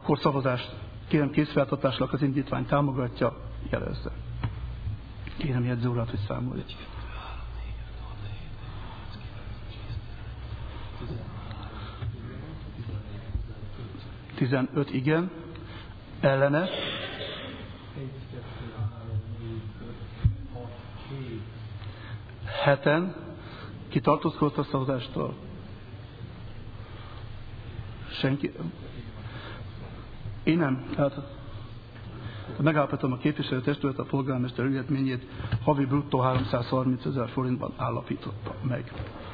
Akkor szavazást. Kérem, készfeltartásnak az indítvány támogatja, jelezze. Kérem jegyző urat, hogy számolja. 15 igen, ellene. 7-en. Ki tartózkodott a szavazástól? Senki? Én nem. Tehát megállapítom, a képviselőtestület a polgármester ültetményét havi bruttó 330 000 forintban állapította meg.